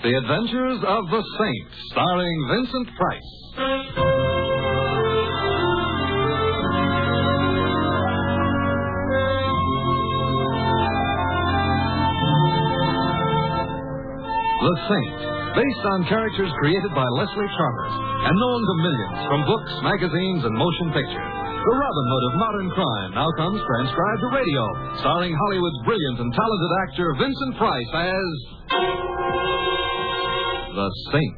The Adventures of the Saint, starring Vincent Price. The Saint, based on characters created by Leslie Charmers and known to millions from books, magazines, and motion pictures. The Robin Hood of modern crime now comes transcribed to radio, starring Hollywood's brilliant and talented actor Vincent Price as the Saint.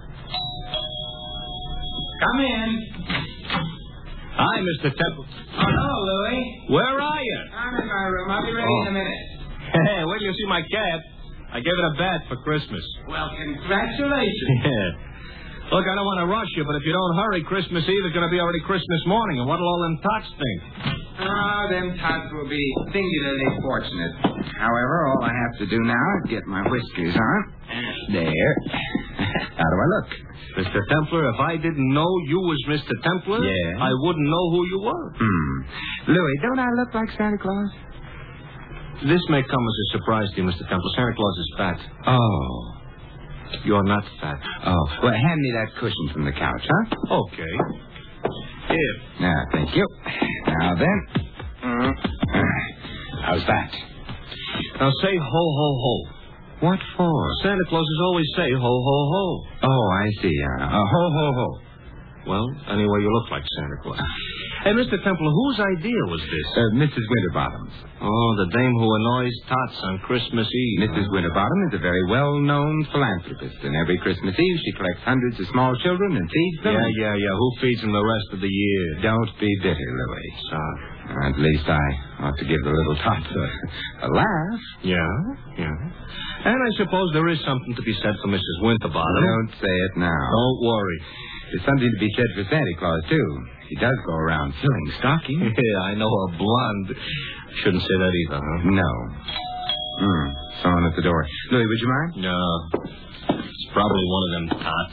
Come in. Hi, Mr. Temple. Oh, hello, Louie. Where are you? I'm in my room. I'll be ready in a minute. Hey, wait till you see my cat. I gave it a bath for Christmas. Well, congratulations. Yeah. Look, I don't want to rush you, but if you don't hurry, Christmas Eve is going to be already Christmas morning, and what'll all them tots think? Oh, them tots will be singularly fortunate. However, all I have to do now is get my whiskers on. There. How do I look? Mr. Templar, if I didn't know you was Mr. Templar, Yeah? I wouldn't know who you were. Louie, don't I look like Santa Claus? This may come as a surprise to you, Mr. Templar. Santa Claus is fat. Oh. You're not fat. Oh, well, hand me that cushion from the couch, huh? Okay. Here. Now, thank you. Now then. How's that? Now say ho, ho, ho. What for? Santa Clauses always say ho, ho, ho. Oh, I see. Ho, ho, ho. Well, anyway, you look like Santa Claus. Hey, Mr. Templar, whose idea was this? Mrs. Winterbottom's. Oh, the dame who annoys tots on Christmas Eve. Mrs. Winterbottom is a very well-known philanthropist, and every Christmas Eve she collects hundreds of small children and feeds them. Yeah. Who feeds them the rest of the year? Don't be bitter, Louie. Sorry. At least I ought to give the little tots a laugh. Yeah. And I suppose there is something to be said for Mrs. Winterbottom. Don't say it now. Don't worry. There's something to be said for Santa Claus, too. He does go around filling stockings. Yeah, I know a blonde. Shouldn't say that either, huh? No. Someone at the door. Louie, would you mind? No. It's probably one of them tots.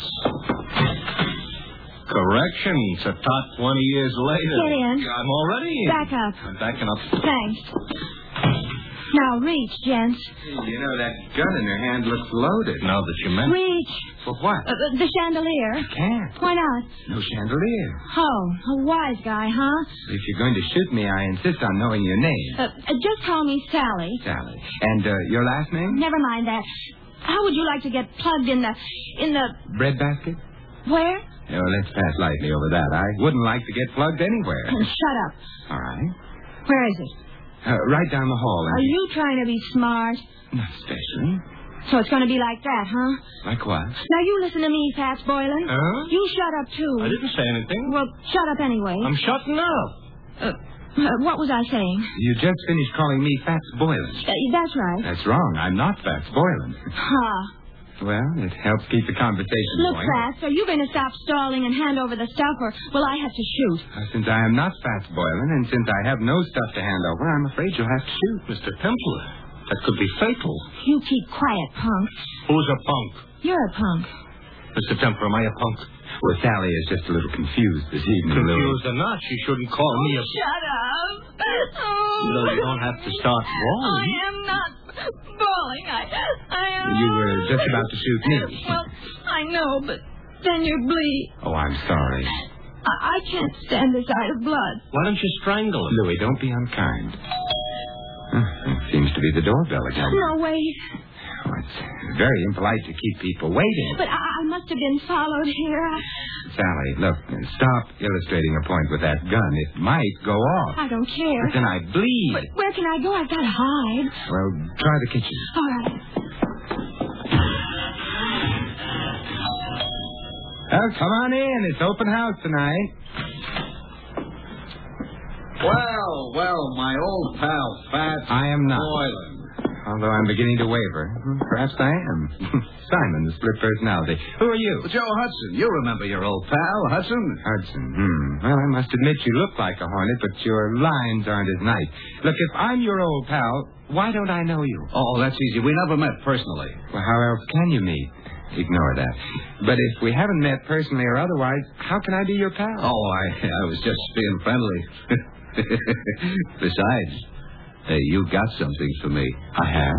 Correction. It's a tot 20 years later. Get in. I'm already in. Back up. I'm backing up. Thanks. Now, reach, gents. You know, that gun in her hand looks loaded. Now that you mention Reach. For what? The chandelier. Can't. Why not? No chandelier. Oh, a wise guy, huh? If you're going to shoot me, I insist on knowing your name. Just call me Sally. Sally. And your last name? Never mind that. How would you like to get plugged in the... Breadbasket? Where? No, let's pass lightly over that. I wouldn't like to get plugged anywhere. Shut up. All right. Where is it? Right down the hall. Are you trying to be smart? Not especially. So it's going to be like that, huh? Like what? Now, you listen to me, Fats Boylan. Huh? You shut up, too. I didn't say anything. Well, shut up anyway. I'm shutting up. What was I saying? You just finished calling me Fats Boylan. That's right. That's wrong. I'm not Fats Boylan. Ha. Well, it helps keep the conversation Look, going. Fats, are you going to stop stalling and hand over the stuff, or will I have to shoot? Since I am not Fats Boylan, and since I have no stuff to hand over, I'm afraid you'll have to shoot. Mr. Templar, that could be fatal. You keep quiet, punk. Who's a punk? You're a punk. Mr. Templar, am I a punk? Well, Sally is just a little confused this evening, Louie. Confused or not, she shouldn't call me a... Shut up. No, you don't have to start brawling. I am not brawling. I am... You were just about to shoot me. Well, I know, but then you bleed. Oh, I'm sorry. I can't stand the sight of blood. Why don't you strangle him? Louie, don't be unkind. It seems to be the doorbell again. No, wait. Oh, it's very impolite to keep people waiting. But I must have been followed here. Sally, look, stop illustrating a point with that gun. It might go off. I don't care. But then I bleed. But where can I go? I've got to hide. Well, try the kitchen. All right. Well, come on in. It's open house tonight. Well, my old pal, Fats I am not. Boylan. Although I'm beginning to waver. Perhaps I am. Simon, the split personality. Who are you? Joe Hudson. You remember your old pal, Hudson? Hudson. Well, I must admit you look like a hornet, but your lines aren't as nice. Look, if I'm your old pal, why don't I know you? Oh, that's easy. We never met personally. Well, how else can you meet? Ignore that. But if we haven't met personally or otherwise, how can I be your pal? Oh, I was just being friendly. Besides, you got something for me. I have?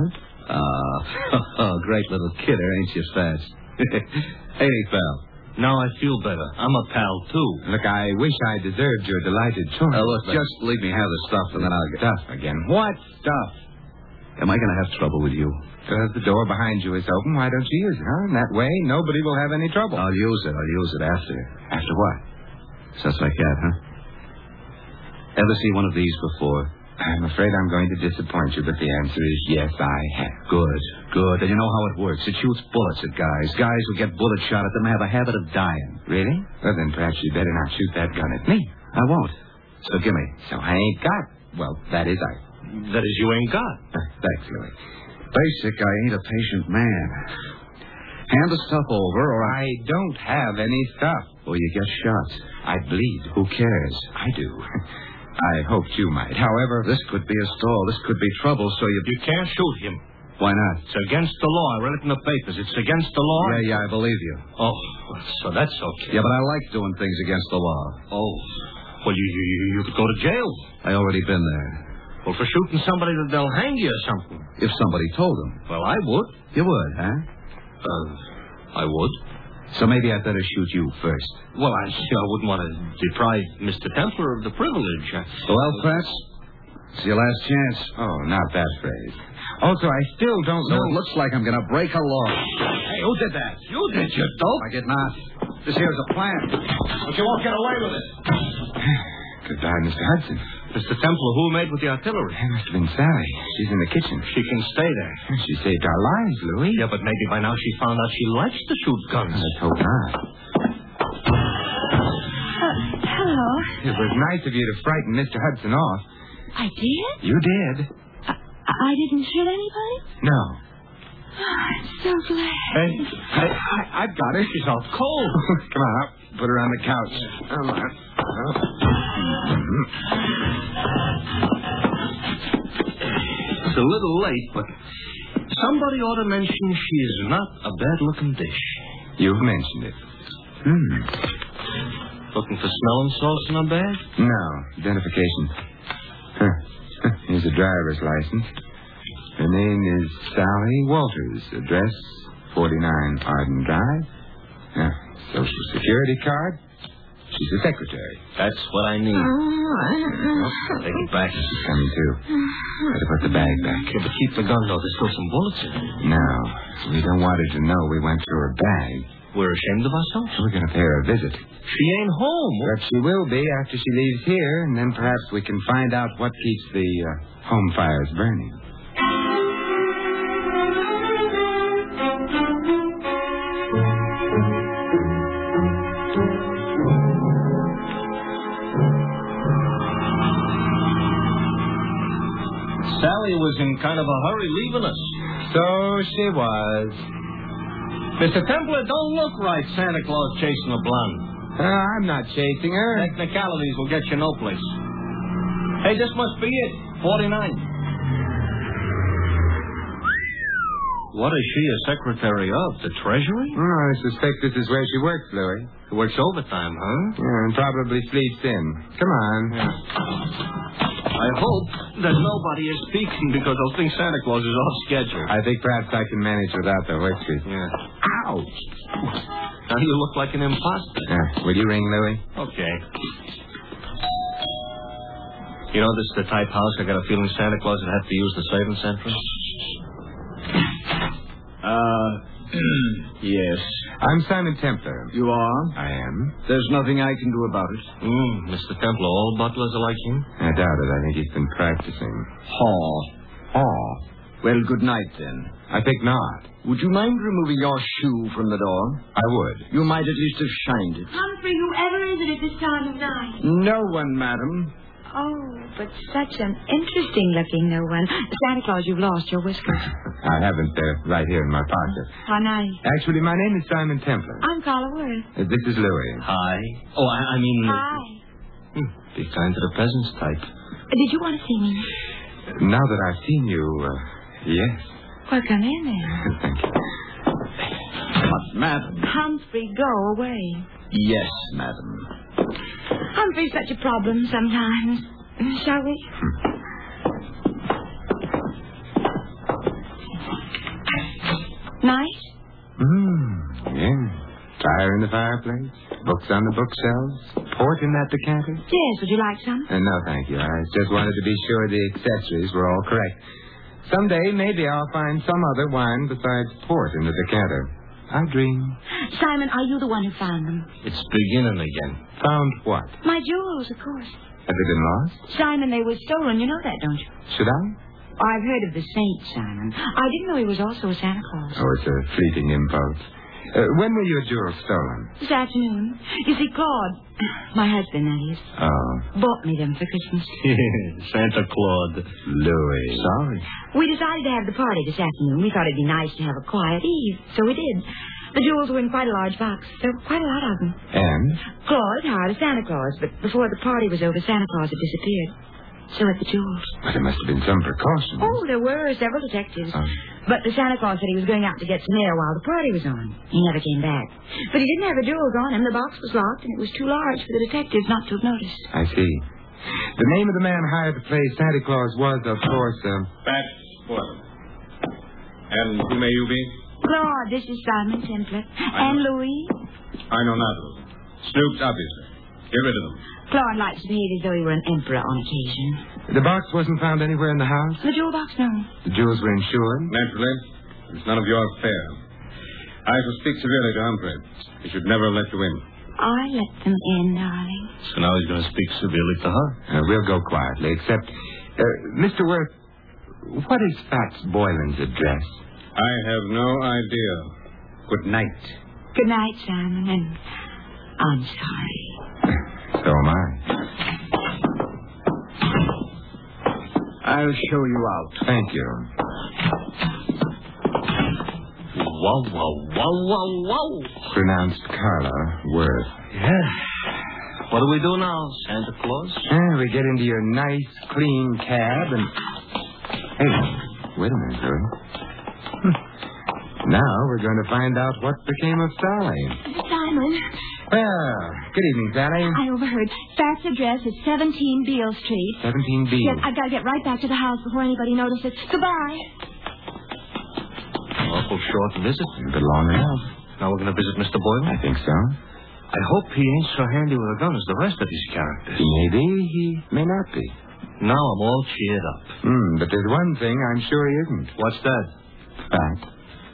Great little kidder, ain't you, Fats? Hey, pal. Now I feel better. I'm a pal, too. Look, I wish I deserved your delighted choice. Look, just leave me have the stuff, and then I'll get... Stuff again. What stuff? Am I going to have trouble with you? The door behind you is open. Why don't you use it, huh? In that way, nobody will have any trouble. I'll use it after. After what? Just like that, huh? Ever see one of these before? I'm afraid I'm going to disappoint you, but the answer is yes, I have. Good. And you know how it works. It shoots bullets at guys. Guys who get bullet shot at them have a habit of dying. Really? Well, then perhaps you better not shoot that gun at me. I won't. So give me. So I ain't got. Well, that is I. That is, you ain't got. Thanks, Louis. Basic, I ain't a patient man. Hand the stuff over, or I don't have any stuff. Or you get shot. I bleed. Who cares? I do. I hoped you might. However, This could be a stall. This could be trouble, so You can't shoot him. Why not? It's against the law. I read it in the papers. It's against the law. Yeah, I believe you. Oh, so that's okay. Yeah, but I like doing things against the law. Oh, well, you could go to jail. I already been there. Well, for shooting somebody, they'll hang you or something. If somebody told them. Well, I would. You would, huh? I would. So maybe I'd better shoot you first. Well, I wouldn't want to deprive Mr. Templar of the privilege. Well, Fats, it's your last chance. Oh, not that phrase. Also, I still don't So know. it looks like I'm going to break a law. Hey, who did that? You did, you dope. I did not. This here's a plan. But you won't get away with it. Goodbye, Mr. Hudson. Mr. Templar, who made with the artillery? It must have been Sally. She's in the kitchen. She can stay there. She saved our lives, Louis. Yeah, but maybe by now she found out she likes to shoot guns. Let's hope not. Hello. It was nice of you to frighten Mr. Hudson off. I did? You did. I didn't shoot anybody? No. Oh, I'm so glad. Hey, I've got her. She's all cold. Come on up. Put her on the couch. Come on. It's a little late, but somebody ought to mention she is not a bad-looking dish. You've mentioned it. Looking for smelling salts in her bag? No. Identification. Here's a driver's license. Her name is Sally Walters. Address 49 Arden Drive. Social Security card. She's the secretary. That's what I need. Take it back. She's coming too. Better put the bag back. Yeah, but keep the gun, though. There's still some bullets in it. No. We don't want her to know we went through her bag. We're ashamed of ourselves. We're going to pay her a visit. She ain't home. But she will be after she leaves here, and then perhaps we can find out what keeps the home fires burning. Sally was in kind of a hurry leaving us. So she was. Mr. Templar, don't look right, Santa Claus chasing a blonde. I'm not chasing her. Technicalities will get you no place. Hey, this must be it. 49. What is she a secretary of? The Treasury? Oh, I suspect this is where she works, Louis. She works overtime, huh? Yeah, and probably sleeps in. Come on. I hope that nobody is peeking because they'll think Santa Claus is off schedule. I think perhaps I can manage without the whiskey. Yeah. Ouch. Now you look like an imposter. Will you ring, Louis? Okay. You know, this is the type house I got a feeling Santa Claus would have to use the savings central. Yes. I'm Simon Templar. You are? I am. There's nothing I can do about it. Mr. Templar, all butlers are like him? I doubt it. I think he's been practicing. Well, good night, then. I think not. Would you mind removing your shoe from the door? I would. You might at least have shined it. Humphrey, whoever is it at this time of night? No one, madam. Oh, but such an interesting-looking no one. Santa Claus, you've lost your whiskers. I haven't. They're right here in my pocket. How nice. Actually, my name is Simon Templar. I'm Carla Worth. This is Louis. Hi. Oh, I mean... Hi. Be kind to the peasants type. Did you want to see me? Now that I've seen you, yes. Well, come in then. Thank you. But, madam. Humphrey, go away. Yes, madam. Humphrey's such a problem sometimes. Shall we? Nice? Yeah. Fire in the fireplace, books on the bookshelves, port in that decanter. Yes, would you like some? No, thank you. I just wanted to be sure the accessories were all correct. Someday, maybe I'll find some other wine besides port in the decanter. I dream. Simon, are you the one who found them? It's beginning again. Found what? My jewels, of course. Have they been lost? Simon, they were stolen. You know that, don't you? Should I? I've heard of the saint, Simon. I didn't know he was also a Santa Claus. Oh, it's a fleeting impulse. When were your jewels stolen? This afternoon. You see, Claude, my husband, that is, bought me them for Christmas. Santa Claus. Louis. Sorry. We decided to have the party this afternoon. We thought it'd be nice to have a quiet eve, so we did. The jewels were in quite a large box. There were quite a lot of them. And? Claude hired a Santa Claus, but before the party was over, Santa Claus had disappeared. So had the jewels. But there must have been some precautions. Oh, there were several detectives. But the Santa Claus said he was going out to get some air while the party was on. He never came back. But he didn't have the jewels on him. The box was locked, and it was too large for the detectives not to have noticed. I see. The name of the man hired to play Santa Claus was, of course, Pat Boylan. And who may you be? Claude, this is Simon Templar. And Louis. I know not of them. Snoops, obviously. Get rid of them. Claude likes to behave as though he were an emperor on occasion. The box wasn't found anywhere in the house? The jewel box, no. The jewels were insured? Naturally. It's none of your affair. I shall speak severely to Humphrey. He should never have let you in. I let them in, darling. So now he's going to speak severely to her. We'll go quietly, except... Mr. Worth, what is Fats Boylan's address? I have no idea. Good night. Good night, Simon, and I'm sorry. So am I. I'll show you out. Thank you. Wow, wow, wow, wow, wow. Pronounced Carla Worth. Yeah. What do we do now, Santa Claus? We get into your nice, clean cab and... Hey, wait a minute, Louis. Now we're going to find out what became of Sally. Simon. Well, good evening, Sally. I overheard. Fat's address is 17 Beale Street. 17B. Yes, I've got to get right back to the house before anybody notices. Goodbye. Awful short visit. But long enough. Now we're going to visit Mr. Boylan? I think so. I hope he ain't so handy with a gun as the rest of these characters. Maybe he may not be. Now I'm all cheered up. But there's one thing I'm sure he isn't. What's that? Fat.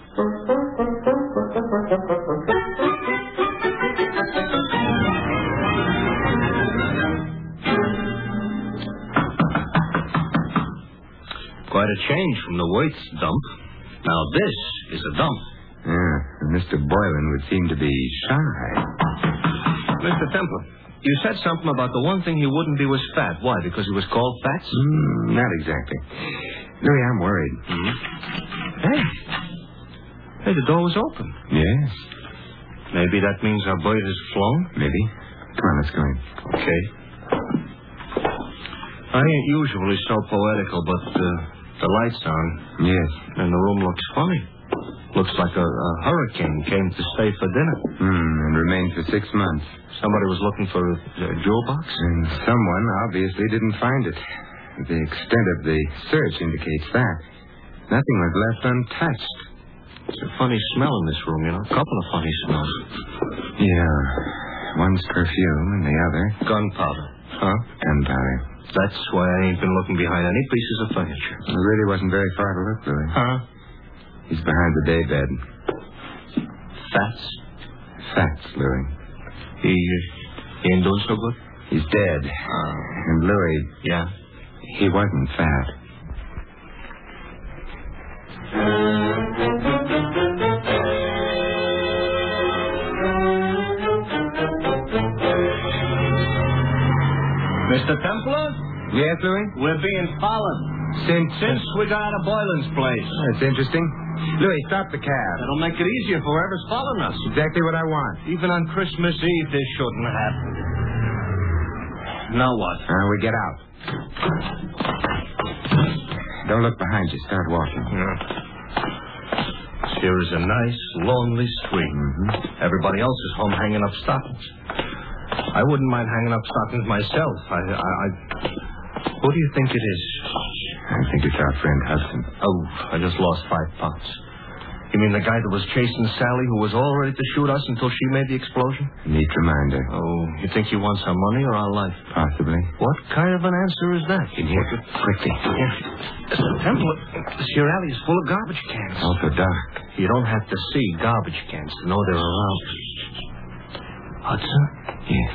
Quite a change from the Worth's dump. Now this is a dump. Yeah, and Mr. Boylan would seem to be shy. Mr. Templar, you said something about the one thing he wouldn't be was fat. Why? Because he was called Fats? Not exactly. Louis, I'm worried. Hey, the door was open. Yes. Maybe that means our bird has flown? Maybe. Come on, let's go in. Okay. I ain't usually so poetical, but the light's on. Yes. And the room looks funny. Looks like a hurricane came to stay for dinner. And remained for 6 months. Somebody was looking for a jewel box? And someone obviously didn't find it. The extent of the search indicates that. Nothing was left untouched. It's a funny smell in this room, you know. A couple of funny smells. Yeah. One's perfume and the other... Gunpowder. Huh? Gunpowder. That's why I ain't been looking behind any pieces of furniture. It really wasn't very far to look, Louis. Huh? He's behind the daybed. Fats? Fats, Louis. He ain't doing so good? He's dead. And Louis... Yeah? He wasn't fat. Mr. Templar? Yes, Louis? We're being followed. Since we got out of Boylan's place. That's interesting. Louis, stop the cab. That'll make it easier for whoever's following us. Exactly what I want. Even on Christmas Eve, this shouldn't happen. Now what? We get out. Don't look behind you. Start walking. Here is a nice, lonely street. Everybody else is home hanging up stockings. I wouldn't mind hanging up stockings myself. Who do you think it is? I think it's our friend Hudson. Oh, I just lost 5 pounds. You mean the guy that was chasing Sally, who was all ready to shoot us until she made the explosion? Neat reminder. Oh, you think he wants our money or our life? Possibly. What kind of an answer is that? In here. Quickly. Mr. Templar, this here alley is full of garbage cans. Also dark. You don't have to see garbage cans to know they're around. Hudson? Yes.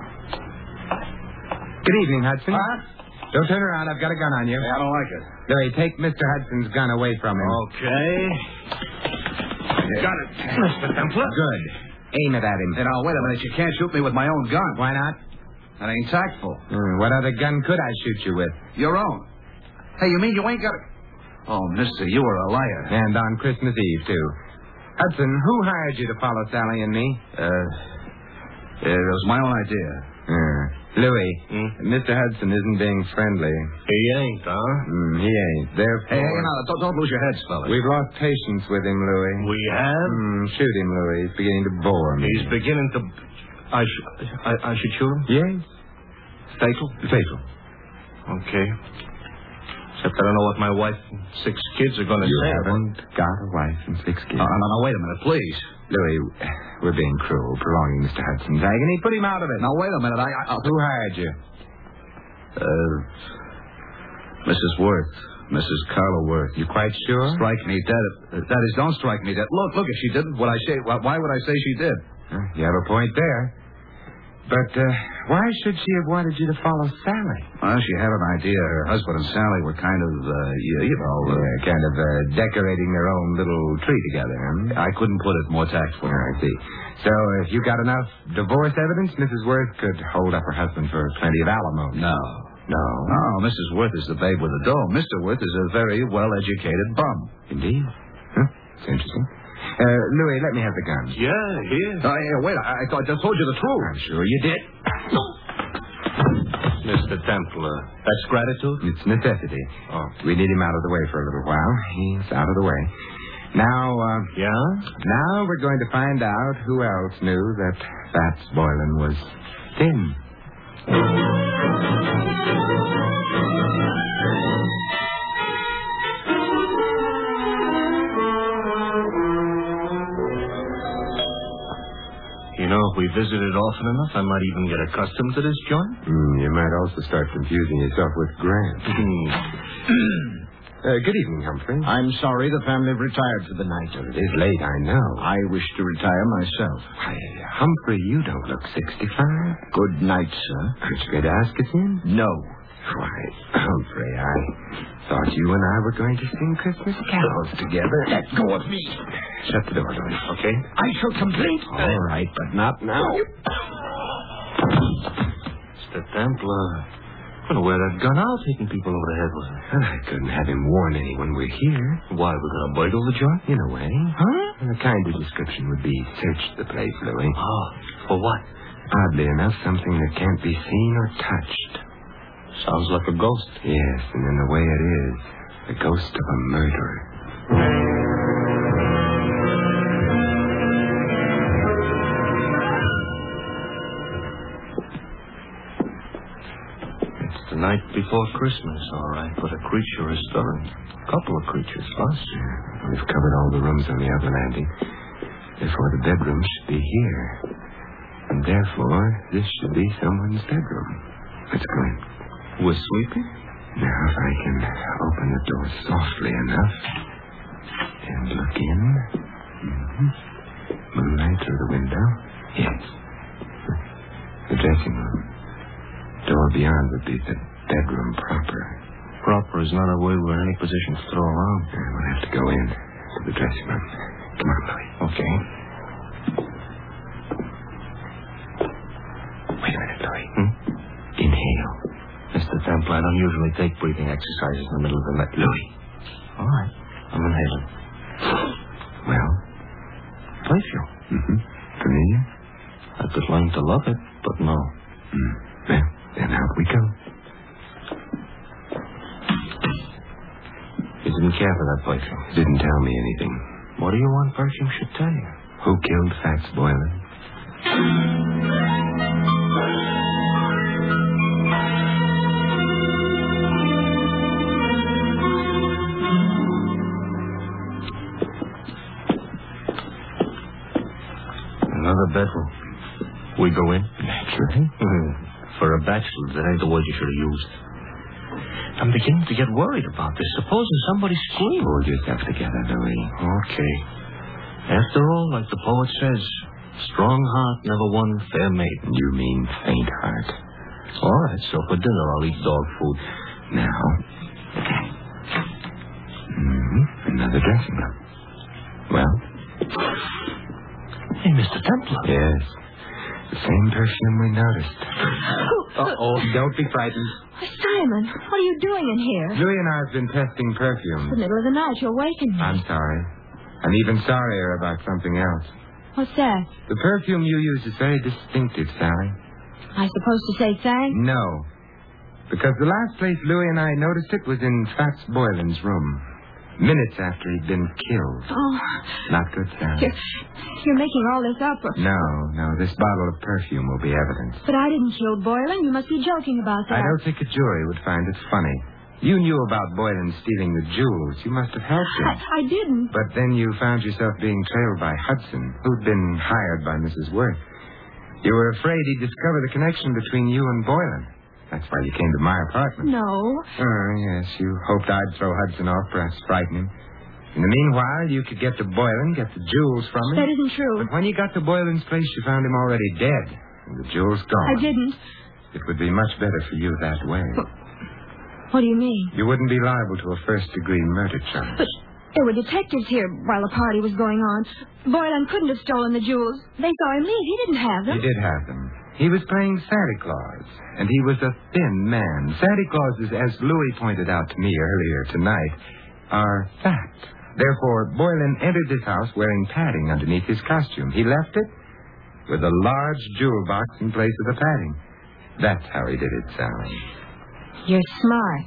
Good evening, Hudson. Huh? Don't turn around. I've got a gun on you. Hey, I don't like it. Louis, take Mr. Hudson's gun away from him. Okay. Got it, Mr. Templar. Good. Aim it at him. Hey, now, wait a minute. You can't shoot me with my own gun. Why not? That ain't tactful. What other gun could I shoot you with? Your own. Hey, you mean you ain't got it? Oh, mister, you were a liar. And on Christmas Eve, too. Hudson, who hired you to follow Sally and me? It was my own idea. Louis, Mr. Hudson isn't being friendly. He ain't, huh? He ain't. Therefore... Hey, now, don't lose your heads, fellas. We've lost patience with him, Louis. We have? Shoot him, Louis. He's beginning to bore me. He's beginning to... I should shoot him? Yes. Fatal? Fatal. Okay. Except I don't know what my wife and 6 kids are going to say. You haven't got a wife and 6 kids. Now, wait a minute, please. Louis, we're being cruel, prolonging Mr. Hudson's agony. Put him out of it. Now, wait a minute. Who hired you? Mrs. Worth. Mrs. Carla Worth. You quite sure? Strike me dead. That is, don't strike me dead. Look, if she didn't, why would I say she did? You have a point there. But why should she have wanted you to follow Sally? Well, she had an idea. Her husband and Sally were kind of, decorating their own little tree together. I couldn't put it more tactful. I see. So if you got enough divorce evidence, Mrs. Worth could hold up her husband for plenty of alimony. No. No, Mrs. Worth is the babe with the dough. Mr. Worth is a very well-educated bum. Indeed. Huh? It's interesting. Louis, let me have the gun. Yeah, here. Wait, I just told you the truth. I'm sure you did. Mr. Templar, that's gratitude? It's necessity. We need him out of the way for a little while. He's out of the way. Now, Now we're going to find out who else knew that Fats Boylan was thin. You know, if we visited often enough, I might even get accustomed to this joint. You might also start confusing yourself with Grant. Good evening, Humphrey. I'm sorry the family retired for the night. It is late, I know. I wish to retire myself. Why, Humphrey, you don't look 65. Good night, sir. Aren't you going to ask us in? No. Why, Humphrey, I thought you and I were going to sing Christmas carols together. Let go of me. Shut the door, Louis. Okay? I shall complain. All right, but not now. Mr. Templar, I'm going to wear that gun out, hitting people over the head with it. I couldn't have him warn anyone we're here. Why, we're going to burgle the joint? In a way. Huh? A kinder description would be search the place, Louis. Oh, for what? Oddly enough, something that can't be seen or touched. Sounds like a ghost. Yes, and in the way it is, the ghost of a murderer. It's the night before Christmas, all right, but a creature is stirring. A couple of creatures, plus. We've covered all the rooms on the other landing. Therefore, the bedroom should be here. And therefore, this should be someone's bedroom. Let's go in. We're sleeping? Now, if I can open the door softly enough and look in. Moonlight through the window. Yes. The dressing room. Door beyond would be the bedroom proper. Proper is not a word we're in any position to throw around. We'll have to go in to the dressing room. Come on, Louis. Okay. Wait a minute, Louis. Inhale. Mr. Templar, I don't usually take breathing exercises in the middle of the night. Louis. All right. I'm inhaling. Well? Glacial. Familiar? I could learn to love it, but no. Well, then out we go. You didn't care for that Pershing. Didn't tell me anything. What do you want Pershing should tell you? Who killed Fats Boylan? Another bedroom. We go in? Naturally. For a bachelor, that ain't the word you should have used. I'm beginning to get worried about this. Supposing somebody screamed. Hold yourself together, Louis. Okay. After all, like the poet says, strong heart never won fair maiden. You mean faint heart. All right, so for dinner I'll eat dog food. Now. Another dressing room. Well? Hey, Mr. Templar. Yes. The same perfume we noticed. Uh-oh. Don't be frightened. Simon, what are you doing in here? Louis and I have been testing perfume. It's the middle of the night. You'll waken me. I'm sorry. I'm even sorrier about something else. What's that? The perfume you use is very distinctive, Sally. I supposed to say thanks? No. Because the last place Louis and I noticed it was in Fats Boylan's room. Minutes after he'd been killed. Oh. Not good, Sally. You're making all this up. No. This bottle of perfume will be evidence. But I didn't kill Boylan. You must be joking about that. I don't think a jury would find it funny. You knew about Boylan stealing the jewels. You must have helped him. I didn't. But then you found yourself being trailed by Hudson, who'd been hired by Mrs. Worth. You were afraid he'd discover the connection between you and Boylan. That's why you came to my apartment. No. Oh, yes. You hoped I'd throw Hudson off, perhaps frighten him. In the meanwhile, you could get to Boylan, get the jewels from him. That isn't true. But when you got to Boylan's place, you found him already dead, and the jewels gone. I didn't. It would be much better for you that way. What do you mean? You wouldn't be liable to a first-degree murder charge. But there were detectives here while the party was going on. Boylan couldn't have stolen the jewels. They saw him leave. He didn't have them. He did have them. He was playing Santa Claus, and he was a thin man. Santa Clauses, as Louis pointed out to me earlier tonight, are fat. Therefore, Boylan entered this house wearing padding underneath his costume. He left it with a large jewel box in place of the padding. That's how he did it, Sally. You're smart.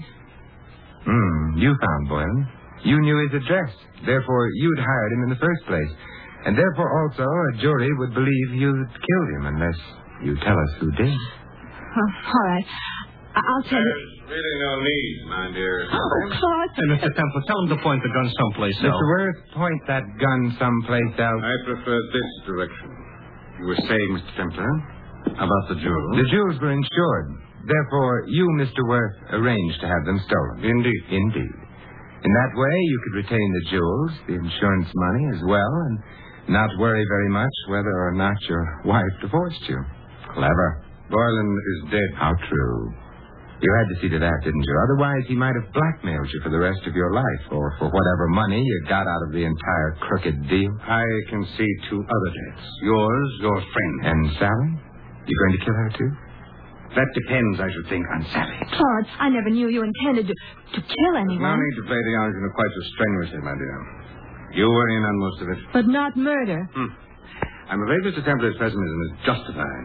You found Boylan. You knew his address. Therefore, you'd hired him in the first place. And therefore, also, a jury would believe you'd killed him unless you tell us who did. All right. I'll tell you. There's really no need, my dear. Oh, Claude. Hey, Mr. Templar, tell him to point the gun someplace else. Mr. Worth, point that gun someplace else. I prefer this direction. You were saying, Mr. Templar, about the jewels? The jewels were insured. Therefore, you, Mr. Worth, arranged to have them stolen. Indeed. Indeed. In that way, you could retain the jewels, the insurance money as well, and not worry very much whether or not your wife divorced you. Clever. Boylan is dead. How true. You had to see to that, didn't you? Otherwise, he might have blackmailed you for the rest of your life, or for whatever money you got out of the entire crooked deal. I can see two other deaths. Yours, your friend. And Sally? You going to kill her, too? That depends, I should think, on Sally. Claude, I never knew you intended to kill No anyone. need to play the argument quite so strenuously, my dear. You were in on most of it. But not murder. I'm afraid Mr. Templar's pessimism is justified.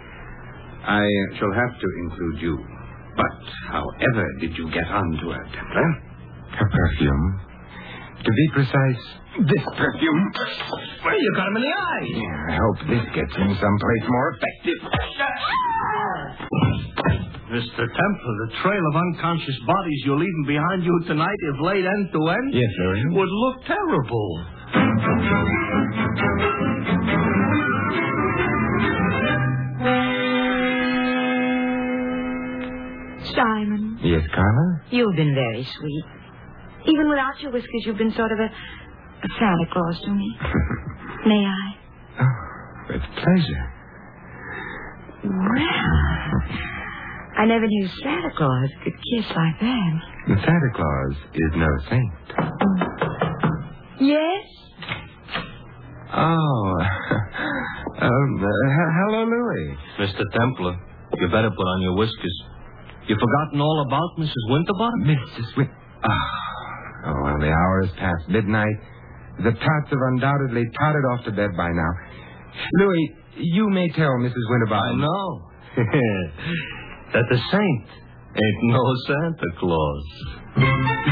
I shall have to include you. But however did you get onto her, Templar? Her perfume. To be precise, this perfume. Well, you got him in the eye. Yeah, I hope this gets him someplace more effective. Mr. Templar, the trail of unconscious bodies you're leaving behind you tonight, if laid end to end, Yes, Louis. would look terrible. Simon, Yes, Carla? you've been very sweet. Even without your whiskers, you've been sort of a Santa Claus to me. May I? Oh, with pleasure. Well, I never knew Santa Claus could kiss like that. The Santa Claus is no saint. Yes? Oh. Hello, Louis. Mr. Templar, you better put on your whiskers. You forgotten all about Mrs. Winterbottom? Mrs. Oh, well, the hour is past midnight. The tots have undoubtedly totted off to bed by now. Louis, you may tell Mrs. Winterbottom. I know. That the saint ain't no Santa Claus.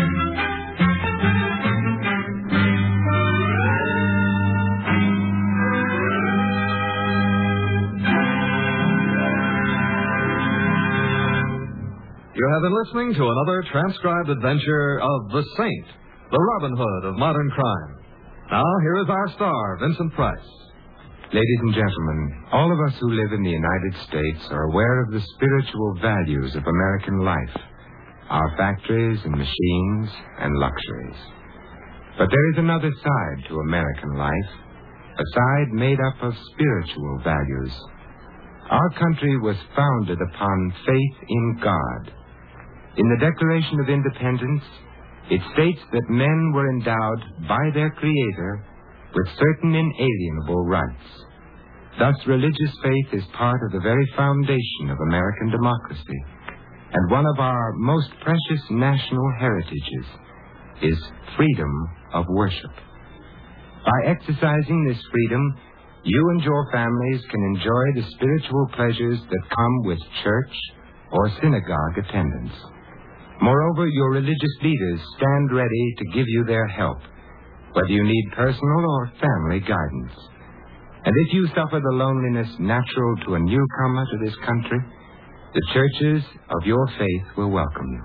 You have been listening to another transcribed adventure of The Saint, the Robin Hood of modern crime. Now, here is our star, Vincent Price. Ladies and gentlemen, all of us who live in the United States are aware of the spiritual values of American life, our factories and machines and luxuries. But there is another side to American life, a side made up of spiritual values. Our country was founded upon faith in God. In the Declaration of Independence, it states that men were endowed by their Creator with certain inalienable rights. Thus, religious faith is part of the very foundation of American democracy, and one of our most precious national heritages is freedom of worship. By exercising this freedom, you and your families can enjoy the spiritual pleasures that come with church or synagogue attendance. Moreover, your religious leaders stand ready to give you their help, whether you need personal or family guidance. And if you suffer the loneliness natural to a newcomer to this country, the churches of your faith will welcome you.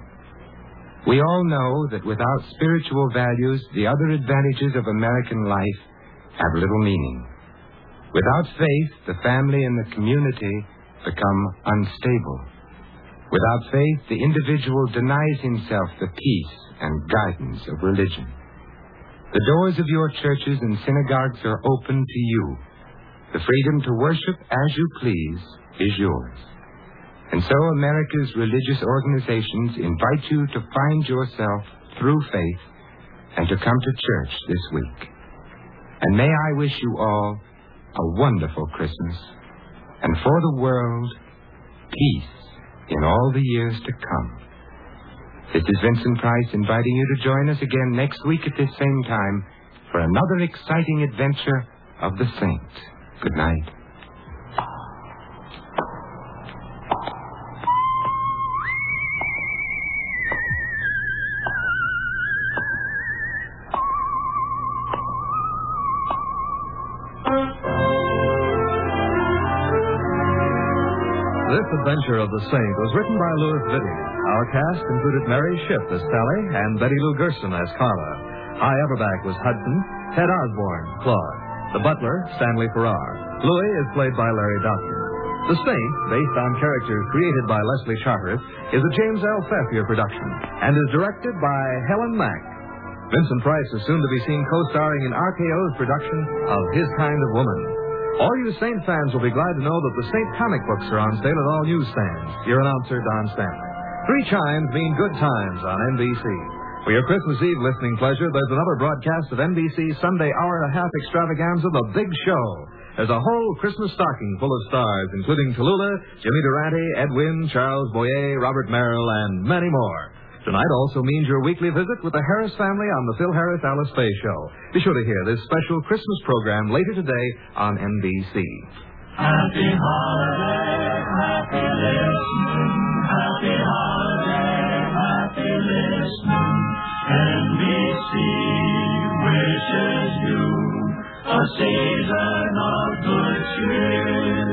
We all know that without spiritual values, the other advantages of American life have little meaning. Without faith, the family and the community become unstable. Without faith, the individual denies himself the peace and guidance of religion. The doors of your churches and synagogues are open to you. The freedom to worship as you please is yours. And so America's religious organizations invite you to find yourself through faith and to come to church this week. And may I wish you all a wonderful Christmas, and for the world, peace in all the years to come. This is Vincent Price inviting you to join us again next week at this same time for another exciting adventure of the Saint. Good night. This adventure of the Saint was written by Louis Vitti. Our cast included Mary Shipp as Sally and Betty Lou Gerson as Carla. Hy Averback was Hudson, Ted Osborne, Claude. The butler, Stanley Farrar. Louis is played by Larry Doctor. The Saint, based on characters created by Leslie Charteris, is a James L. Feffier production and is directed by Helen Mack. Vincent Price is soon to be seen co-starring in RKO's production of His Kind of Woman. All you Saint fans will be glad to know that the Saint comic books are on sale at all newsstands. Your announcer, Don Stanley. 3 chimes mean good times on NBC. For your Christmas Eve listening pleasure, there's another broadcast of NBC's Sunday hour-and-a-half extravaganza, The Big Show. There's a whole Christmas stocking full of stars, including Tallulah, Jimmy Durante, Ed Wynn, Charles Boyer, Robert Merrill, and many more. Tonight also means your weekly visit with the Harris family on the Phil Harris-Alice Faye Show. Be sure to hear this special Christmas program later today on NBC. Happy holiday, happy listening, happy holiday, happy listening. NBC wishes you a season of good cheer.